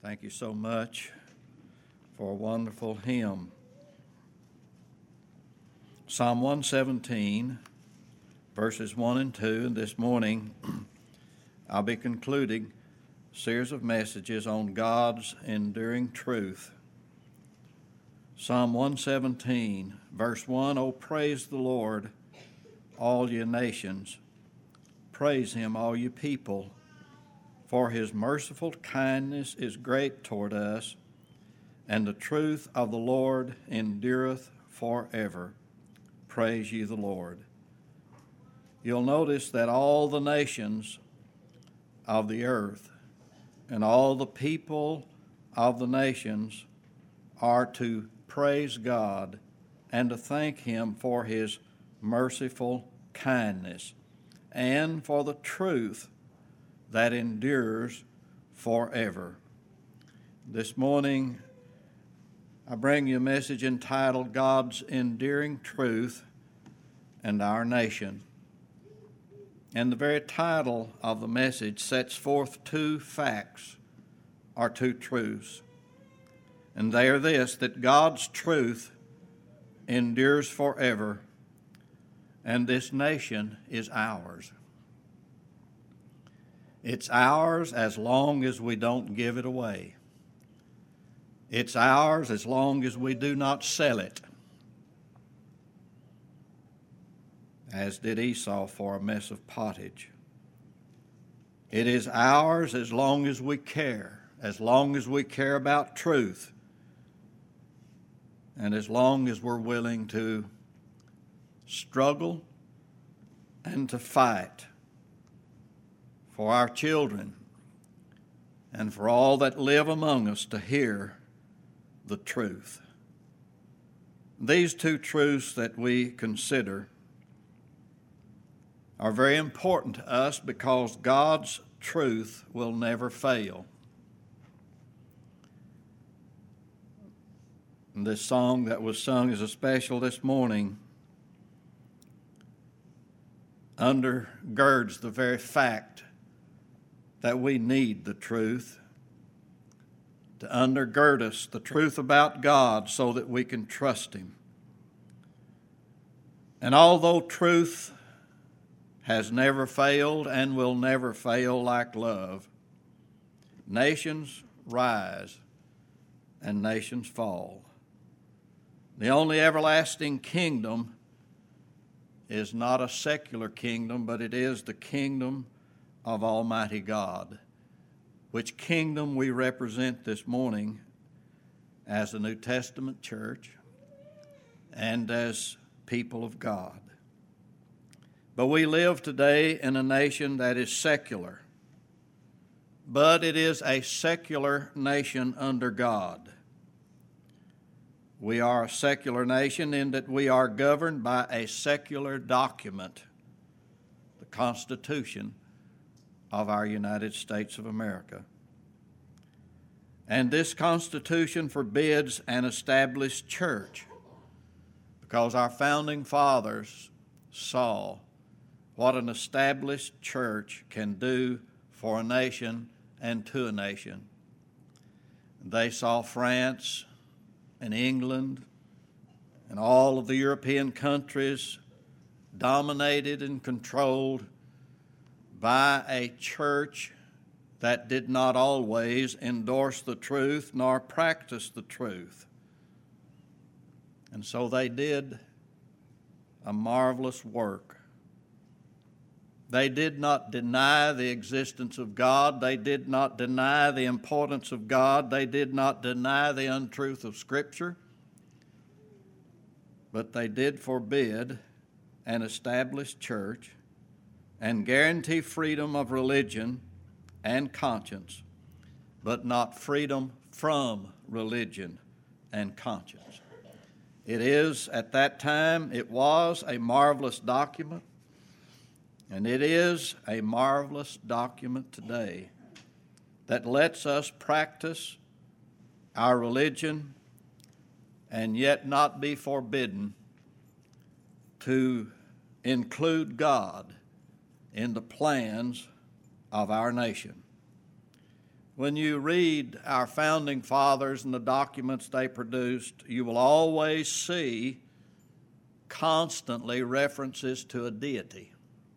Thank you so much for a wonderful hymn. Psalm 117, verses 1 and 2, and this morning I'll be concluding a series of messages on God's enduring truth. Psalm 117, verse 1, O praise the Lord, all ye nations. Praise him, all ye people, for his merciful kindness is great toward us, and the truth of the Lord endureth forever. Praise ye the Lord. You'll notice that all the nations of the earth and all the people of the nations are to praise God and to thank him for his merciful kindness and for the truth that endures forever. This morning, I bring you a message entitled God's Enduring Truth and Our Nation. And the very title of the message sets forth two facts, or two truths. And they are this, that God's truth endures forever, and this nation is ours. It's ours as long as we don't give it away. It's ours as long as we do not sell it, as did Esau for a mess of pottage. It is ours as long as we care about truth, and as long as we're willing to struggle and to fight for our children and for all that live among us to hear the truth. These two truths that we consider are very important to us because God's truth will never fail. And this song that was sung as a special this morning undergirds the very fact that we need the truth to undergird us, the truth about God, so that we can trust him. And although truth has never failed and will never fail like love, nations rise and nations fall. The only everlasting kingdom is not a secular kingdom, but it is the kingdom of Almighty God, which kingdom we represent this morning as the New Testament church and as people of God. But we live today in a nation that is secular, but it is a secular nation under God. We are a secular nation in that we are governed by a secular document, the Constitution of our United States of America. And this Constitution forbids an established church because our founding fathers saw what an established church can do for a nation and to a nation. They saw France and England and all of the European countries dominated and controlled by a church that did not always endorse the truth nor practice the truth. And so they did a marvelous work. They did not deny the existence of God. They did not deny the importance of God. They did not deny the untruth of Scripture. But they did forbid an established church and guarantee freedom of religion and conscience, but not freedom from religion and conscience. It is, at that time, it was a marvelous document, and it is a marvelous document today that lets us practice our religion and yet not be forbidden to include God in the plans of our nation. When you read our founding fathers and the documents they produced, you will always see constantly references to a deity.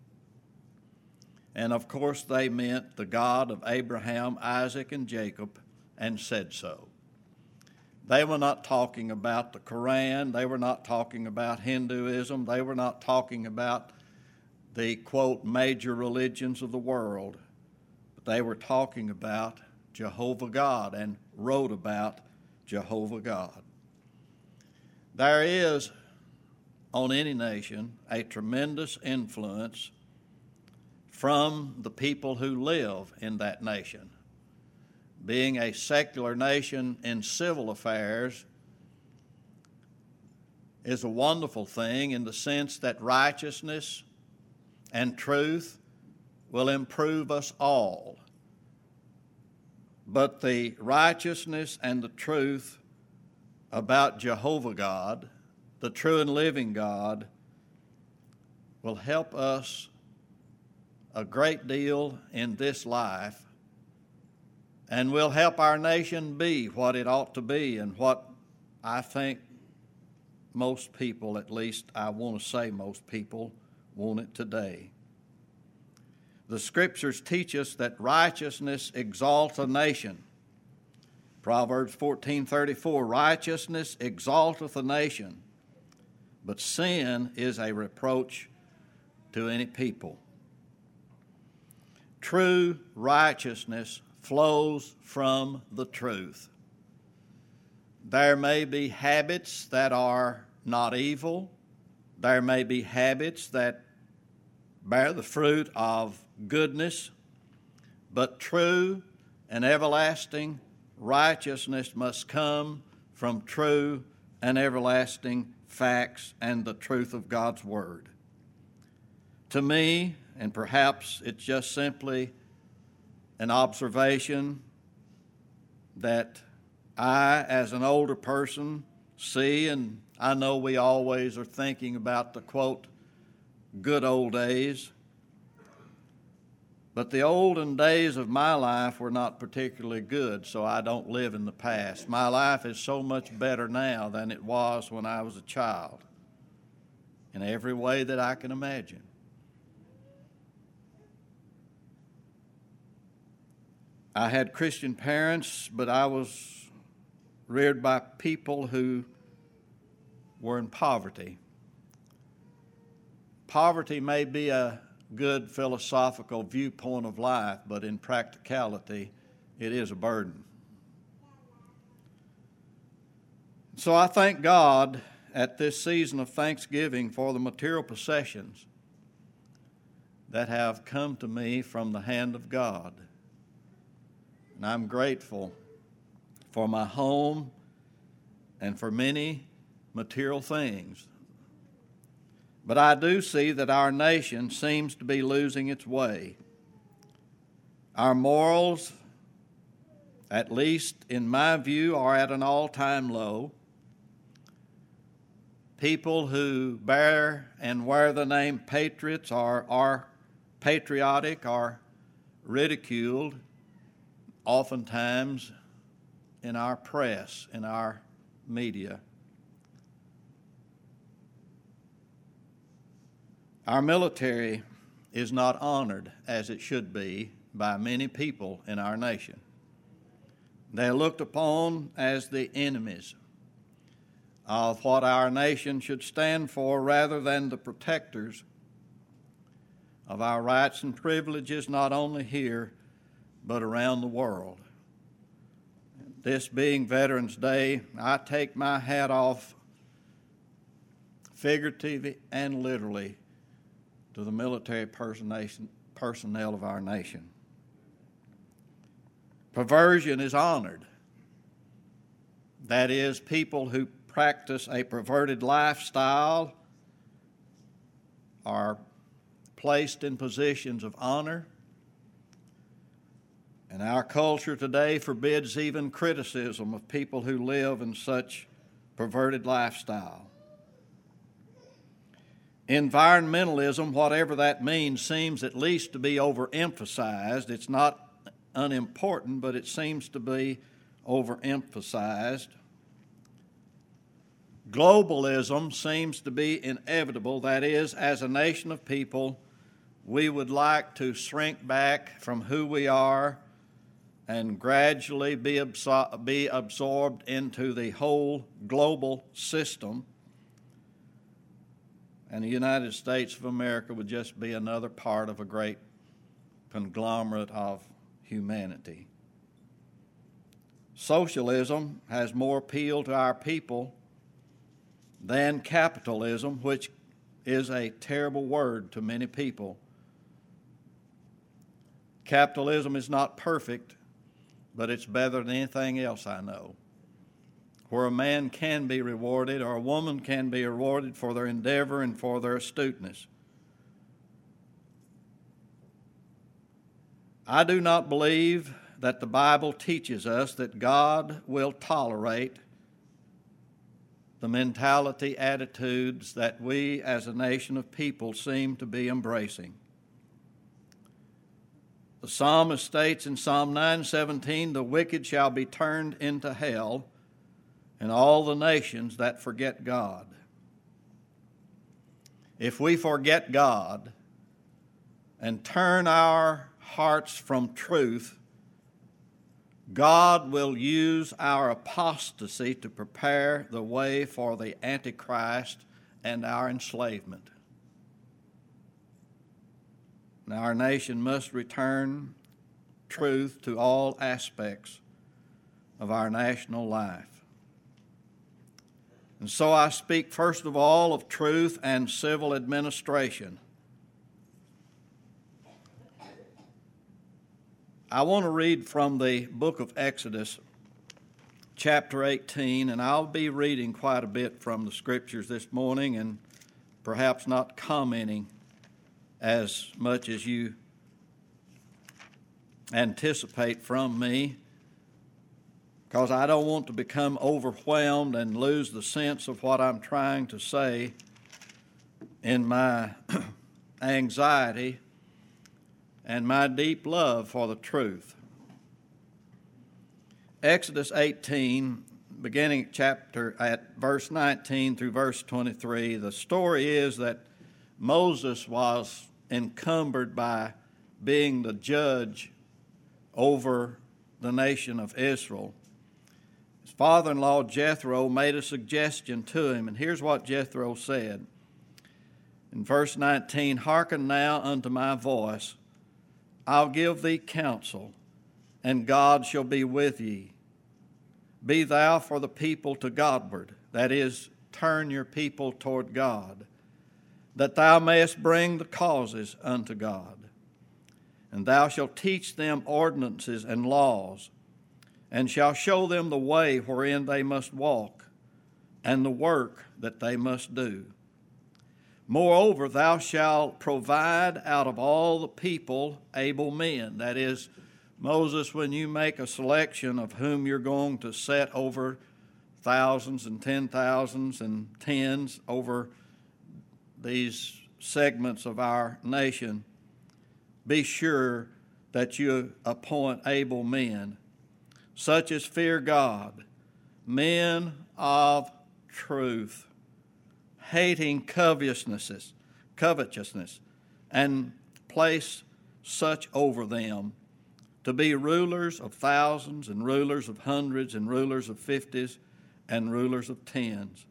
And of course, they meant the God of Abraham, Isaac, and Jacob, and said so. They were not talking about the Quran. They were not talking about Hinduism. They were not talking about the, quote, major religions of the world. But they were talking about Jehovah God and wrote about Jehovah God. There is, on any nation, a tremendous influence from the people who live in that nation. Being a secular nation in civil affairs is a wonderful thing in the sense that righteousness and truth will improve us all. But the righteousness and the truth about Jehovah God, the true and living God, will help us a great deal in this life, and will help our nation be what it ought to be and what I think most people, at least I want to say most people, want it today. The Scriptures teach us that righteousness exalts a nation. Proverbs 14:34, righteousness exalteth a nation, but sin is a reproach to any people. True righteousness flows from the truth. There may be habits that are not evil. There may be habits that bear the fruit of goodness, but true and everlasting righteousness must come from true and everlasting facts and the truth of God's Word. To me, and perhaps it's just simply an observation that I, as an older person, see, and I know we always are thinking about the, quote, good old days. But the olden days of my life were not particularly good, so I don't live in the past. My life is so much better now than it was when I was a child, in every way that I can imagine. I had Christian parents, but I was reared by people who were in poverty. Poverty may be a good philosophical viewpoint of life, but in practicality, it is a burden. So I thank God at this season of Thanksgiving for the material possessions that have come to me from the hand of God. And I'm grateful for my home and for many material things. But I do see that our nation seems to be losing its way. Our morals, at least in my view, are at an all-time low. People who bear and wear the name patriots are patriotic are ridiculed oftentimes in our press, in our media. Our military is not honored as it should be by many people in our nation. They're looked upon as the enemies of what our nation should stand for rather than the protectors of our rights and privileges, not only here, but around the world. This being Veterans Day, I take my hat off, figuratively and literally, to the military personnel of our nation. Perversion is honored. That is, people who practice a perverted lifestyle are placed in positions of honor. And our culture today forbids even criticism of people who live in such perverted lifestyle. Environmentalism, whatever that means, seems at least to be overemphasized. It's not unimportant, but it seems to be overemphasized. Globalism seems to be inevitable. That is, as a nation of people, we would like to shrink back from who we are and gradually be absorbed into the whole global system. And the United States of America would just be another part of a great conglomerate of humanity. Socialism has more appeal to our people than capitalism, which is a terrible word to many people. Capitalism is not perfect, but it's better than anything else I know. Where a man can be rewarded or a woman can be rewarded for their endeavor and for their astuteness. I do not believe that the Bible teaches us that God will tolerate the mentality, attitudes that we as a nation of people seem to be embracing. The psalmist states in Psalm 9:17, "The wicked shall be turned into hell, and all the nations that forget God." If we forget God and turn our hearts from truth, God will use our apostasy to prepare the way for the Antichrist and our enslavement. Now, our nation must return truth to all aspects of our national life. And so I speak first of all of truth and civil administration. I want to read from the book of Exodus, chapter 18, and I'll be reading quite a bit from the scriptures this morning and perhaps not commenting as much as you anticipate from me, because I don't want to become overwhelmed and lose the sense of what I'm trying to say in my anxiety and my deep love for the truth. Exodus 18, beginning at verse 19 through verse 23, the story is that Moses was encumbered by being the judge over the nation of Israel. His father-in-law Jethro made a suggestion to him, and here's what Jethro said. In verse 19, "Hearken now unto my voice, I'll give thee counsel, and God shall be with ye. Be thou for the people to Godward," that is, turn your people toward God, "that thou mayest bring the causes unto God. And thou shalt teach them ordinances and laws, and shalt show them the way wherein they must walk, and the work that they must do. Moreover, thou shalt provide out of all the people able men." That is, Moses, when you make a selection of whom you're going to set over thousands and 10,000s and tens over these segments of our nation, be sure that you appoint able men, such as fear God, men of truth, hating covetousness, and place such over them to be rulers of thousands and rulers of hundreds and rulers of 50s and rulers of 10s.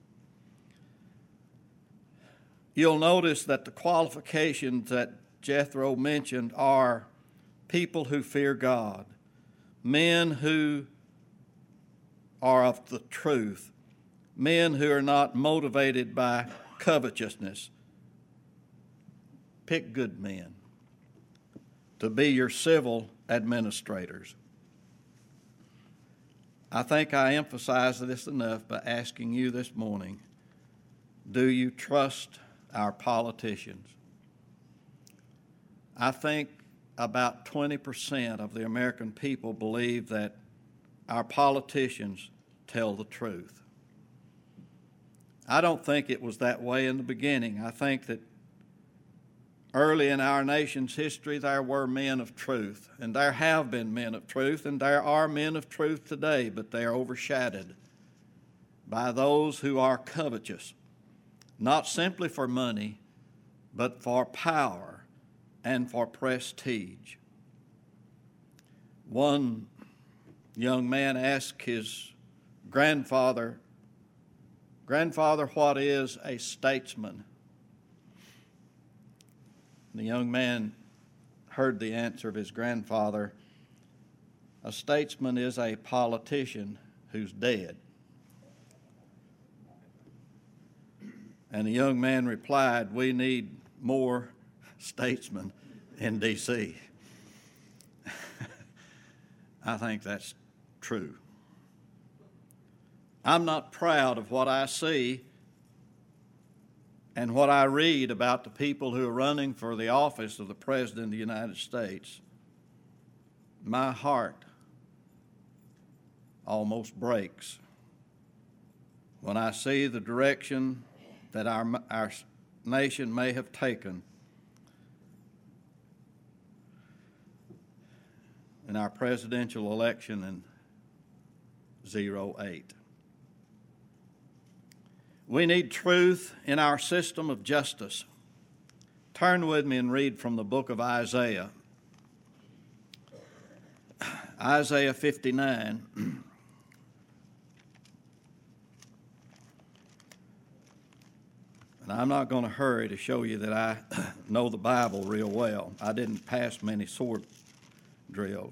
You'll notice that the qualifications that Jethro mentioned are people who fear God, men who are of the truth, men who are not motivated by covetousness. Pick good men to be your civil administrators. I think I emphasized this enough by asking you this morning, do you trust our politicians? I think about 20% of the American people believe that our politicians tell the truth. I don't think it was that way in the beginning. I think that Early in our nation's history, there were men of truth, and there have been men of truth, and there are men of truth today, but they are overshadowed by those who are covetous, not simply for money, but for power and for prestige. One young man asked his grandfather, "Grandfather, what is a statesman?" The young man heard the answer of his grandfather. "A statesman is a politician who's dead." And the young man replied, "We need more statesmen in D.C." I think that's true. I'm not proud of what I see and what I read about the people who are running for the office of the President of the United States. My heart almost breaks when I see the direction that our nation may have taken in our presidential election in 2008. We need truth in our system of justice. Turn with me and read from the book of Isaiah. Isaiah 59. And I'm not going to hurry to show you that I know the Bible real well. I didn't pass many sword drills.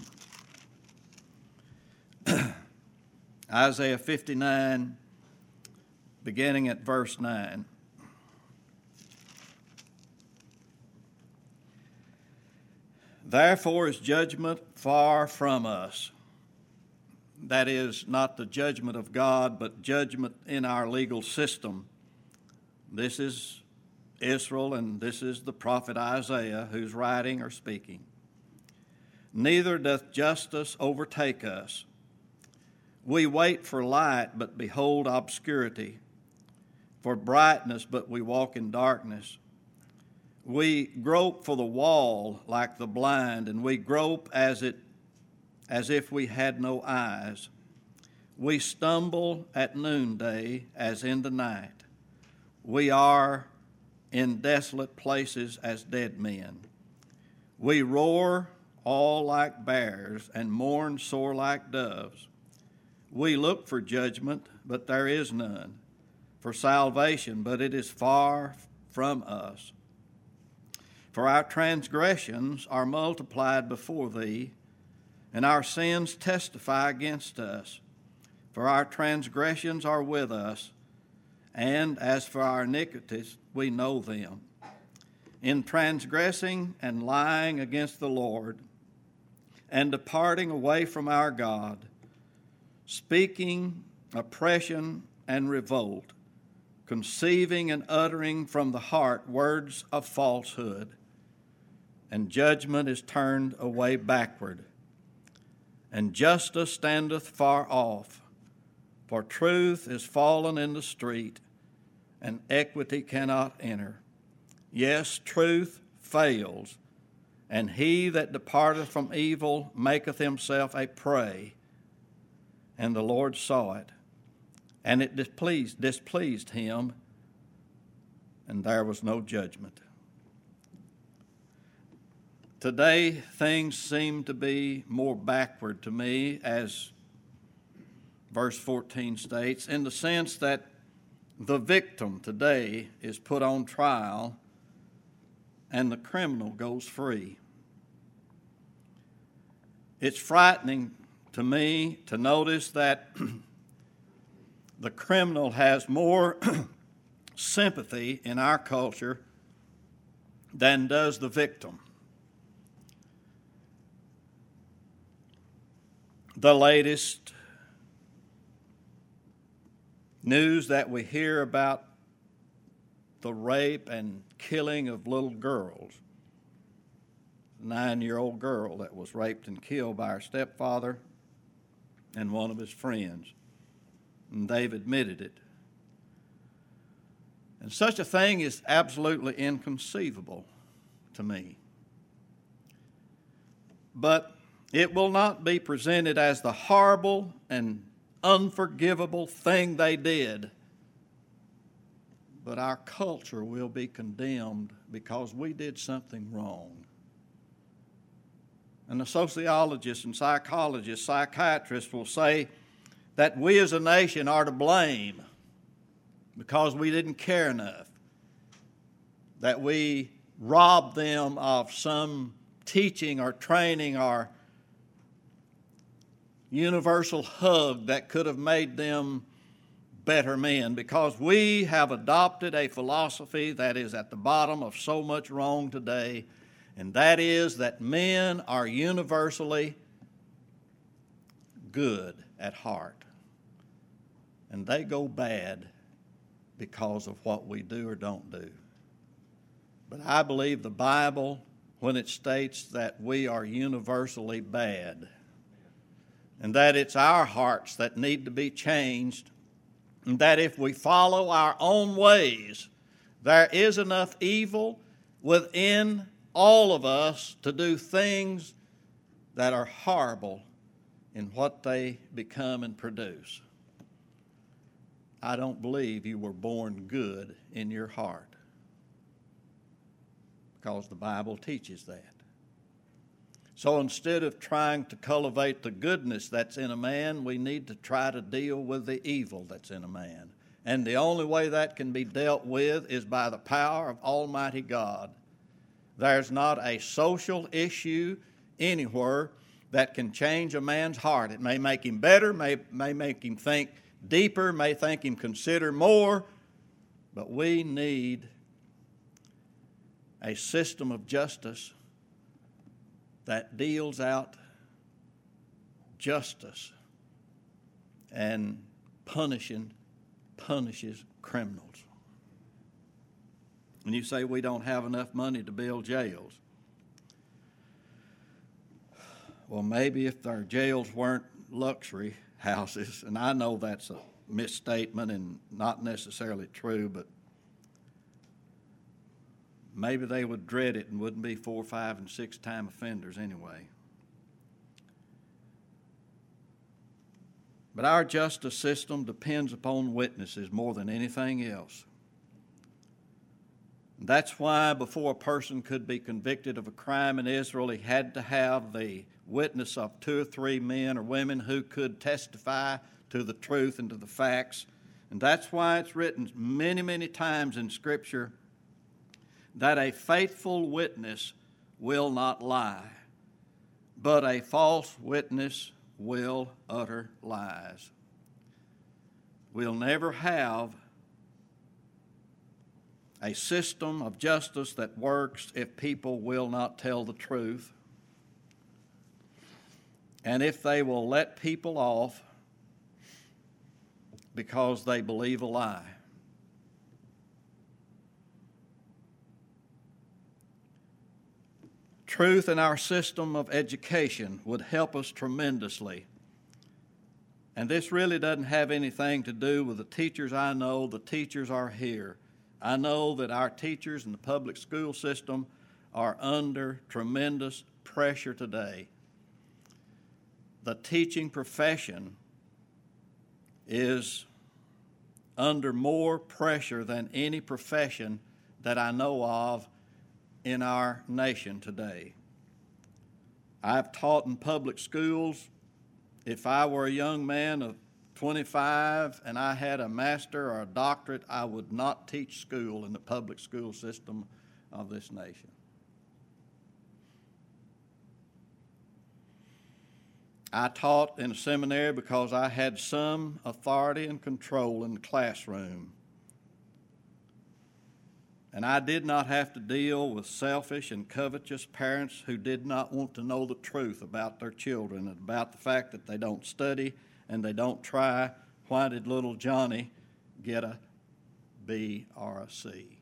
Isaiah 59, beginning at verse 9. Therefore is judgment far from us. That is, not the judgment of God, but judgment in our legal system. This is Israel, and this is the prophet Isaiah who's writing or speaking. Neither doth justice overtake us. We wait for light, but behold obscurity. For brightness, but we walk in darkness. We grope for the wall like the blind, and we grope as if we had no eyes. We stumble at noonday as in the night. We are in desolate places as dead men. We roar all like bears and mourn sore like doves. We look for judgment, but there is none, for salvation, but it is far from us. For our transgressions are multiplied before thee, and our sins testify against us. For our transgressions are with us, and as for our iniquities, we know them. In transgressing and lying against the Lord, and departing away from our God, speaking oppression and revolt, conceiving and uttering from the heart words of falsehood, and judgment is turned away backward, and justice standeth far off, for truth is fallen in the street, and equity cannot enter. Yes, truth fails, and he that departeth from evil maketh himself a prey. And the Lord saw it, and it displeased him, and there was no judgment. Today, things seem to be more backward to me, as verse 14 states, in the sense that the victim today is put on trial and the criminal goes free. It's frightening to me to notice that the criminal has more sympathy in our culture than does the victim. The latest news that we hear about the rape and killing of little girls. A 9-year-old girl that was raped and killed by her stepfather and one of his friends. And they've admitted it. And such a thing is absolutely inconceivable. to me. But it will not be presented as the horrible and unforgivable thing they did. But our culture will be condemned because we did something wrong. And the sociologists and psychologists, psychiatrists will say that we as a nation are to blame because we didn't care enough, that we robbed them of some teaching or training or universal hug that could have made them better men, because we have adopted a philosophy that is at the bottom of so much wrong today, and that is that men are universally good at heart, and they go bad because of what we do or don't do. But I believe the Bible, when it states that we are universally bad, and that it's our hearts that need to be changed, and that if we follow our own ways, there is enough evil within all of us to do things that are horrible in what they become and produce. I don't believe you were born good in your heart, because the Bible teaches that. So instead of trying to cultivate the goodness that's in a man, we need to try to deal with the evil that's in a man. And the only way that can be dealt with is by the power of Almighty God. There's not a social issue anywhere that can change a man's heart. It may make him better, may make him think deeper, may make him consider more, but we need a system of justice that deals out justice and punishes criminals. And you say we don't have enough money to build jails. Well, maybe if our jails weren't luxury houses, and I know that's a misstatement and not necessarily true, but maybe they would dread it and wouldn't be 4, 5, and 6-time offenders anyway. But our justice system depends upon witnesses more than anything else. That's why before a person could be convicted of a crime in Israel, he had to have the witness of 2 or 3 men or women who could testify to the truth and to the facts. And that's why it's written many, many times in Scripture that a faithful witness will not lie, but a false witness will utter lies. We'll never have a system of justice that works if people will not tell the truth, and if they will let people off because they believe a lie. Truth in our system of education would help us tremendously. And this really doesn't have anything to do with the teachers I know. The teachers are here. I know that our teachers in the public school system are under tremendous pressure today. The teaching profession is under more pressure than any profession that I know of in our nation today. I've taught in public schools. If I were a young man of 25 and I had a master or a doctorate, I would not teach school in the public school system of this nation. I taught in a seminary because I had some authority and control in the classroom. And I did not have to deal with selfish and covetous parents who did not want to know the truth about their children and about the fact that they don't study and they don't try. Why did little Johnny get a B or a C?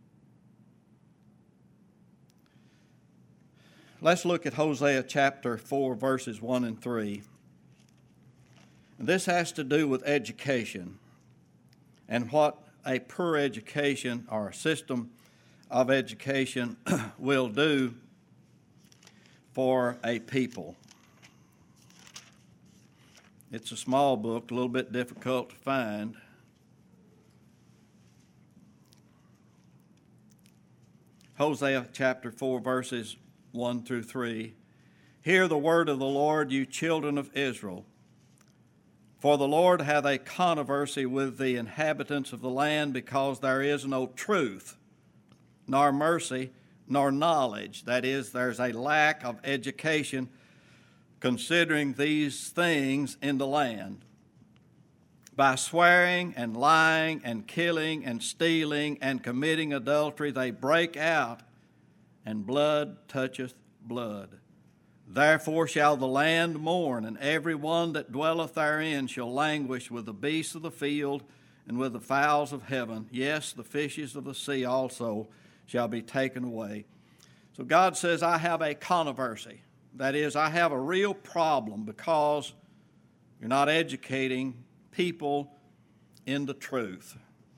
Let's look at Hosea chapter 4, verses 1 and 3. This has to do with education and what a poor education or a system of education will do for a people. It's a small book, a little bit difficult to find. Hosea chapter 4, verses 1 through 3. Hear the word of the Lord, you children of Israel. For the Lord hath a controversy with the inhabitants of the land, because there is no truth, nor mercy, nor knowledge. That is, there's a lack of education considering these things in the land. By swearing and lying and killing and stealing and committing adultery, they break out, and blood toucheth blood. Therefore shall the land mourn, and every one that dwelleth therein shall languish with the beasts of the field and with the fowls of heaven. Yes, the fishes of the sea also shall be taken away. So God says, I have a controversy. That is, I have a real problem because you're not educating people in the truth.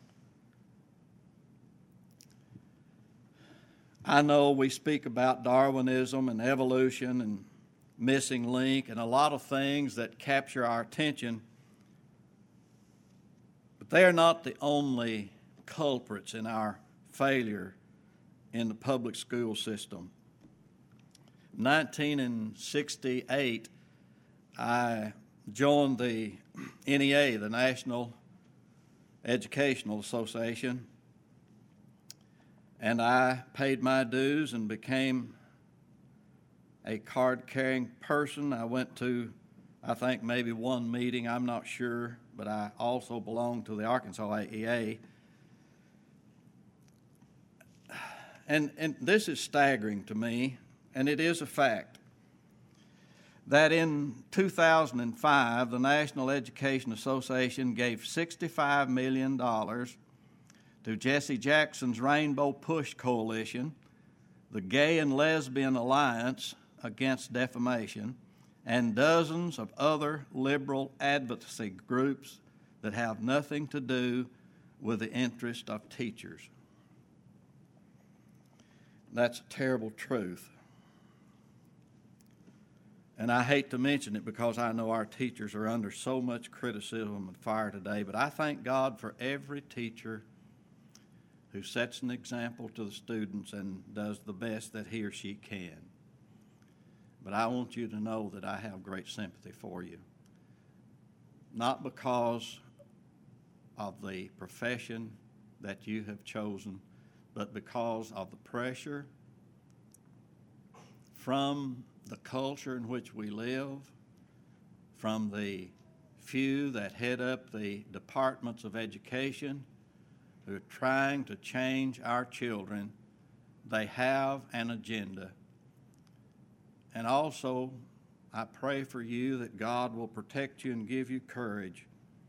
I know we speak about Darwinism and evolution and missing link and a lot of things that capture our attention, but they are not the only culprits in our failure in the public school system. In 1968, I joined the NEA, the National Educational Association, and I paid my dues and became a card-carrying person. I went to, I think, maybe one meeting, I'm not sure, but I also belonged to the Arkansas AEA. And this is staggering to me, and it is a fact, that in 2005, the National Education Association gave $65 million to Jesse Jackson's Rainbow Push Coalition, the Gay and Lesbian Alliance Against Defamation, and dozens of other liberal advocacy groups that have nothing to do with the interest of teachers. That's a terrible truth. And I hate to mention it because I know our teachers are under so much criticism and fire today, but I thank God for every teacher who sets an example to the students and does the best that he or she can. But I want you to know that I have great sympathy for you. Not because of the profession that you have chosen, but because of the pressure from the culture in which we live, from the few that head up the departments of education who are trying to change our children. They have an agenda. And also, I pray for you that God will protect you and give you courage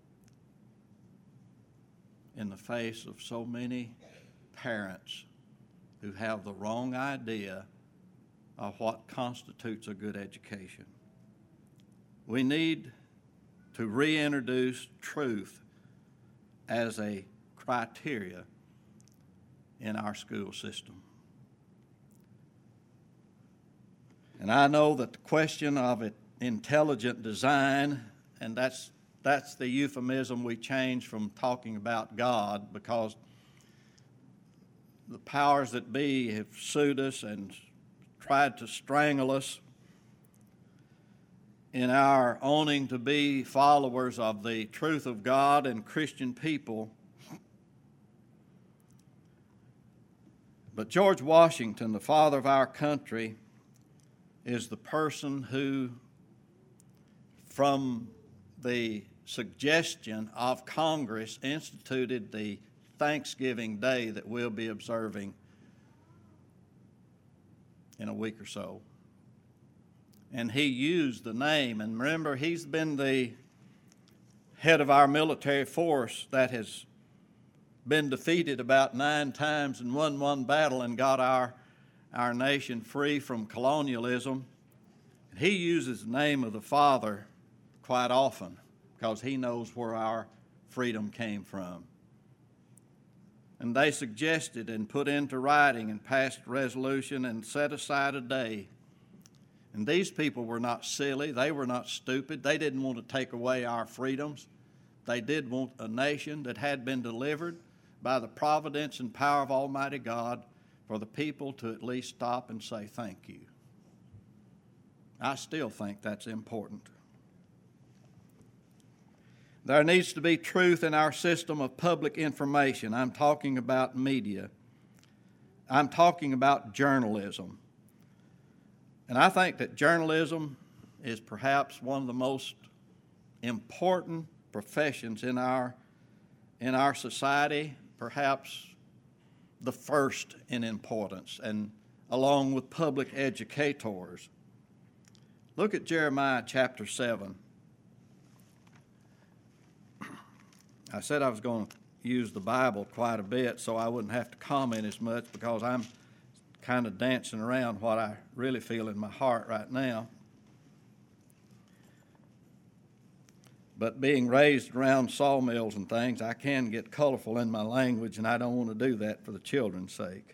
in the face of so many parents who have the wrong idea of what constitutes a good education. We need to reintroduce truth as a criteria in our school system. And I know that the question of intelligent design, and that's the euphemism we changed from talking about God, because the powers that be have sued us and tried to strangle us in our owning to be followers of the truth of God and Christian people. But George Washington, the father of our country, is the person who, from the suggestion of Congress, instituted the Thanksgiving Day that we'll be observing in a week or so. And he used the name, and remember, he's been the head of our military force that has been defeated about 9 times and won one battle and got our nation free from colonialism. He uses the name of the Father quite often because he knows where our freedom came from. And they suggested and put into writing and passed a resolution and set aside a day. And these people were not silly. They were not stupid. They didn't want to take away our freedoms. They did want a nation that had been delivered by the providence and power of Almighty God for the people to at least stop and say thank you. I still think that's important. There needs to be truth in our system of public information. I'm talking about media. I'm talking about journalism. And I think that journalism is perhaps one of the most important professions in our society, perhaps the first in importance, and along with public educators. Look at Jeremiah chapter 7. I said I was going to use the Bible quite a bit so I wouldn't have to comment as much, because I'm kind of dancing around what I really feel in my heart right now. But being raised around sawmills and things, I can get colorful in my language, and I don't want to do that for the children's sake.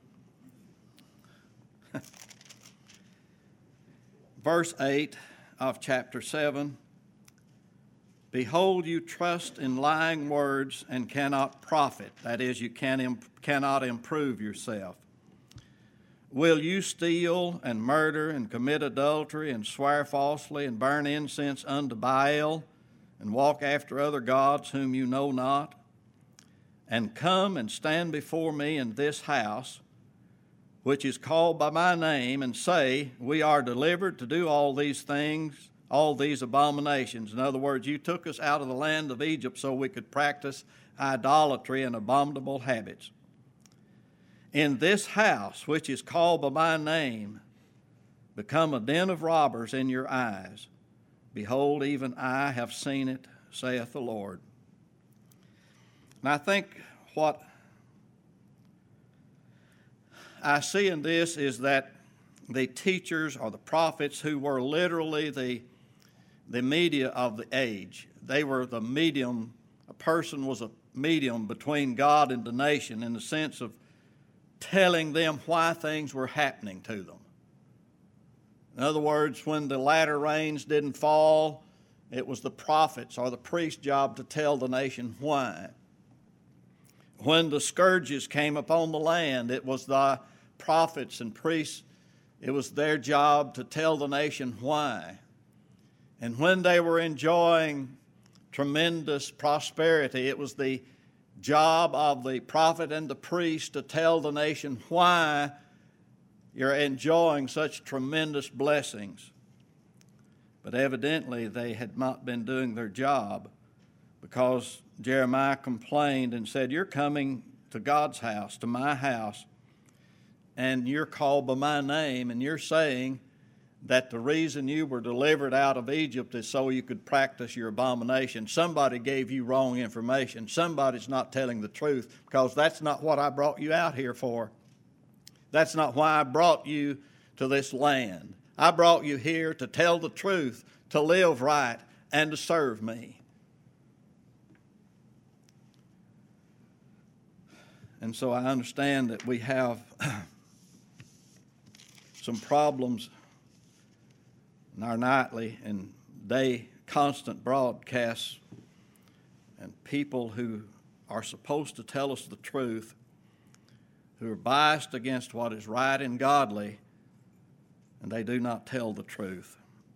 Verse 8 of chapter 7, behold, you trust in lying words and cannot profit. That is, you cannot improve yourself. Will you steal and murder and commit adultery and swear falsely and burn incense unto Baal and walk after other gods whom you know not, and come and stand before me in this house, which is called by my name, and say, we are delivered to do all these things, all these abominations? In other words, you took us out of the land of Egypt so we could practice idolatry and abominable habits. In this house, which is called by my name, become a den of robbers in your eyes. Behold, even I have seen it, saith the Lord. And I think what I see in this is that the teachers or the prophets, who were literally the media of the age, they were the medium. A person was a medium between God and the nation, in the sense of telling them why things were happening to them. In other words, when the latter rains didn't fall, it was the prophets or the priest's job to tell the nation why. When the scourges came upon the land, it was the prophets and priests, it was their job to tell the nation why. And when they were enjoying tremendous prosperity, it was the job of the prophet and the priest to tell the nation why you're enjoying such tremendous blessings. But evidently they had not been doing their job, because Jeremiah complained and said, you're coming to God's house, to my house, and you're called by my name, and you're saying that the reason you were delivered out of Egypt is so you could practice your abomination. Somebody gave you wrong information. Somebody's not telling the truth, because that's not what I brought you out here for. That's not why I brought you to this land. I brought you here to tell the truth, to live right, and to serve me. And so I understand that we have some problems in our nightly and day constant broadcasts, and people who are supposed to tell us the truth, who are biased against what is right and godly, and they do not tell the truth.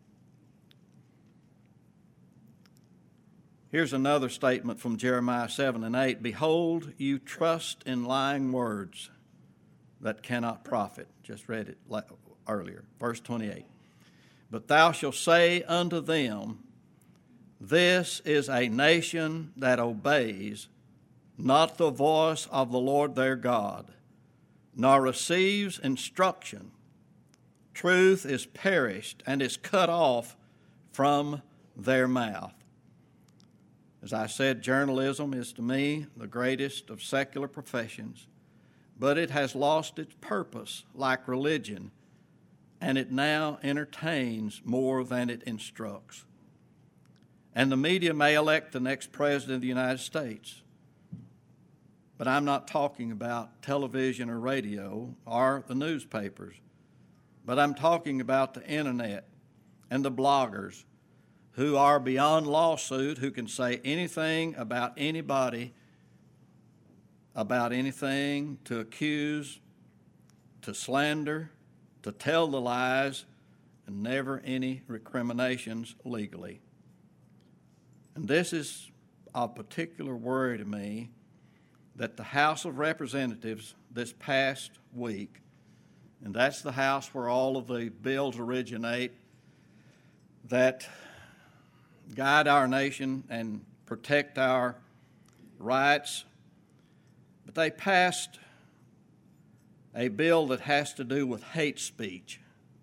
Here's another statement from Jeremiah 7 and 8. Behold, you trust in lying words that cannot profit. Just read it earlier. Verse 28. But thou shalt say unto them, this is a nation that obeys not the voice of the Lord their God, nor receives instruction. Truth is perished and is cut off from their mouth. As I said, journalism is to me the greatest of secular professions, but it has lost its purpose like religion, and it now entertains more than it instructs. And the media may elect the next president of the United States, But I'm not talking about television or radio or the newspapers. But I'm talking about the internet and the bloggers who are beyond lawsuit, who can say anything about anybody, about anything, to accuse, to slander, to tell the lies, and never any recriminations legally. And this is of particular worry to me, that the House of Representatives this past week, and that's the house where all of the bills originate that guide our nation and protect our rights, but they passed a bill that has to do with hate speech.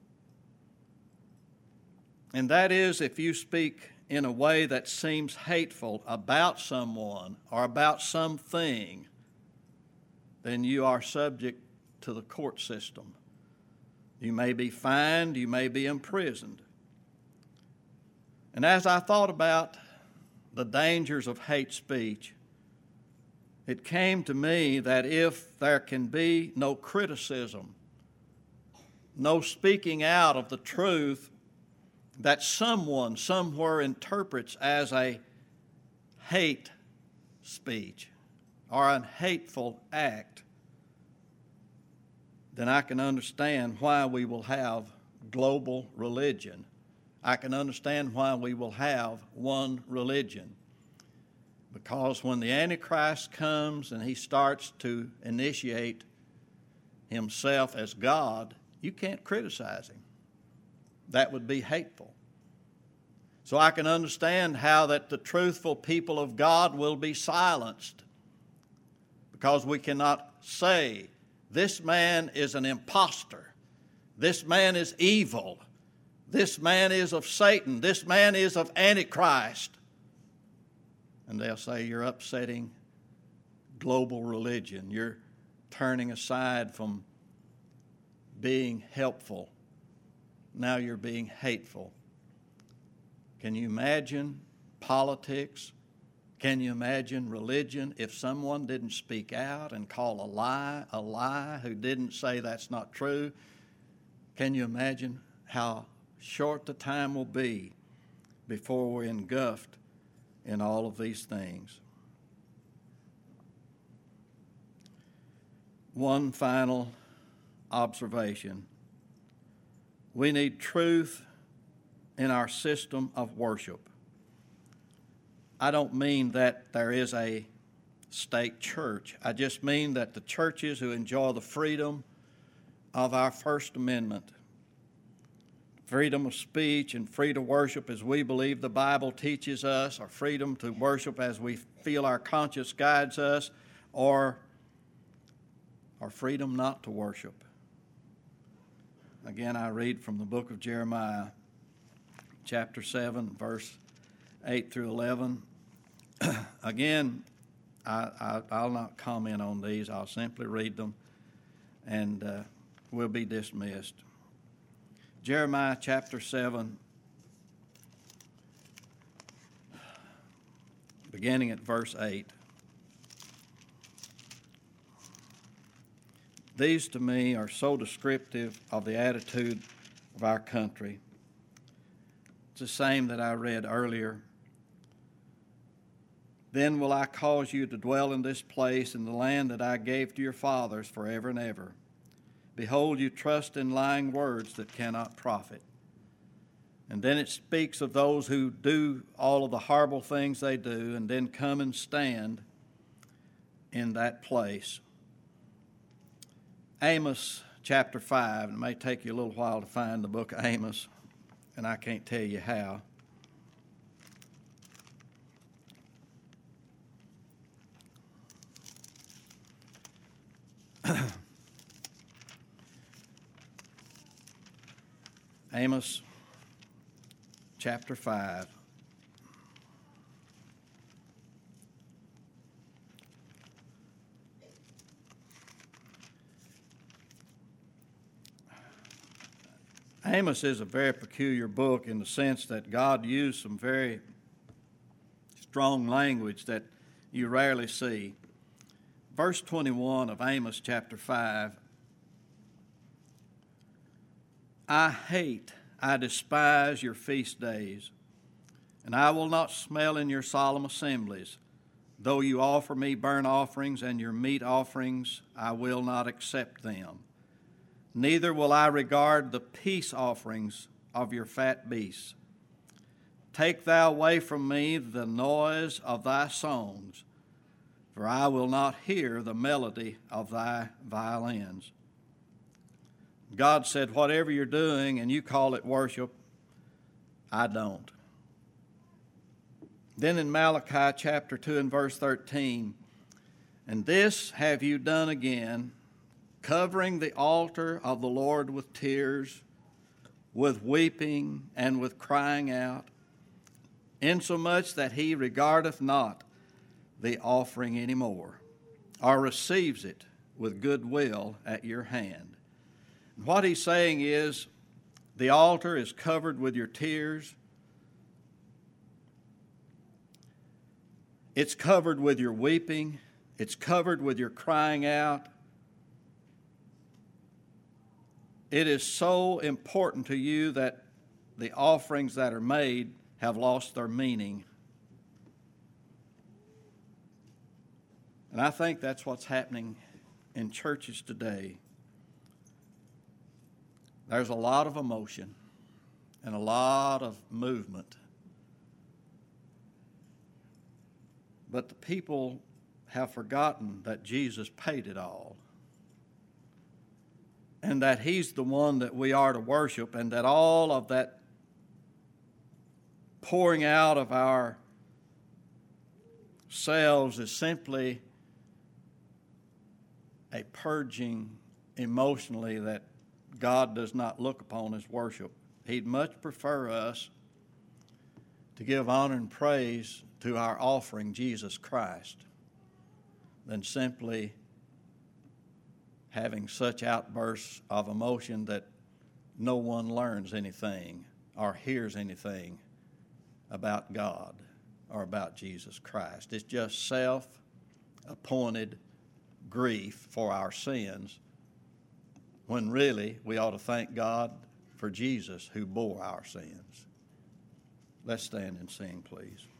And that is, if you speak in a way that seems hateful about someone or about something, then you are subject to the court system. You may be fined, you may be imprisoned. And as I thought about the dangers of hate speech, it came to me that if there can be no criticism, no speaking out of the truth that someone somewhere interprets as a hate speech or a hateful act, then I can understand why we will have global religion. I can understand why we will have one religion. Because when the Antichrist comes and he starts to initiate himself as God, you can't criticize him. That would be hateful. So I can understand how that the truthful people of God will be silenced, because we cannot say, this man is an imposter, this man is evil, this man is of Satan, this man is of Antichrist. And they'll say, you're upsetting global religion. You're turning aside from being helpful. Now you're being hateful. Can you imagine politics? Can you imagine religion if someone didn't speak out and call a lie, who didn't say that's not true? Can you imagine how short the time will be before we're engulfed in all of these things? One final observation. We need truth in our system of worship. I don't mean that there is a state church. I just mean that the churches who enjoy the freedom of our First Amendment, freedom of speech and freedom to worship as we believe the Bible teaches us, or freedom to worship as we feel our conscience guides us, or our freedom not to worship. Again, I read from the book of Jeremiah, chapter 7, verse 8 through 11. Again, I'll not comment on these. I'll simply read them, and we'll be dismissed. Jeremiah chapter 7, beginning at verse 8. These to me are so descriptive of the attitude of our country. It's the same that I read earlier. Then will I cause you to dwell in this place, in the land that I gave to your fathers forever and ever. Behold, you trust in lying words that cannot profit. And then it speaks of those who do all of the horrible things they do and then come and stand in that place. Amos chapter 5, and it may take you a little while to find the book of Amos, and I can't tell you how. Amos chapter 5. Amos is a very peculiar book in the sense that God used some very strong language that you rarely see. verse 21 of Amos chapter 5. I despise your feast days, and I will not smell in your solemn assemblies. Though you offer me burnt offerings and your meat offerings, I will not accept them. Neither will I regard the peace offerings of your fat beasts. Take thou away from me the noise of thy songs, for I will not hear the melody of thy violins. God said, whatever you're doing and you call it worship, I don't. Then in Malachi chapter 2 and verse 13, and this have you done again, covering the altar of the Lord with tears, with weeping and with crying out, insomuch that he regardeth not the offering any more, or receives it with good will at your hand. And what he's saying is, the altar is covered with your tears. It's covered with your weeping. It's covered with your crying out. It is so important to you that the offerings that are made have lost their meaning. And I think that's what's happening in churches today. There's a lot of emotion and a lot of movement. But the people have forgotten that Jesus paid it all, and that he's the one that we are to worship, and that all of that pouring out of our selves is simply a purging emotionally that God does not look upon as worship. He'd much prefer us to give honor and praise to our offering, Jesus Christ, than simply having such outbursts of emotion that no one learns anything or hears anything about God or about Jesus Christ. It's just self-appointed grief for our sins, when really we ought to thank God for Jesus who bore our sins. Let's stand and sing, please.